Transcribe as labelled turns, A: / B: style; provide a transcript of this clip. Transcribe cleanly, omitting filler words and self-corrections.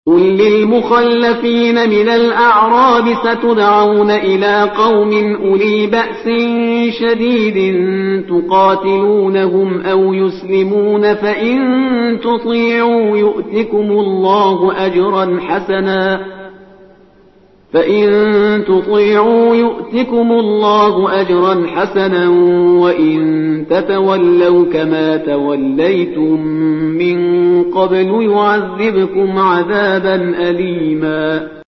A: قل للمخلفين من الأعراب ستدعون إلى قوم أولي بأس شديد تقاتلونهم أو يسلمون فإن تطيعوا يؤتكم الله أجرا حسنا وإن تتولوا كما توليتم من قبل يعذبكم عذابا أليما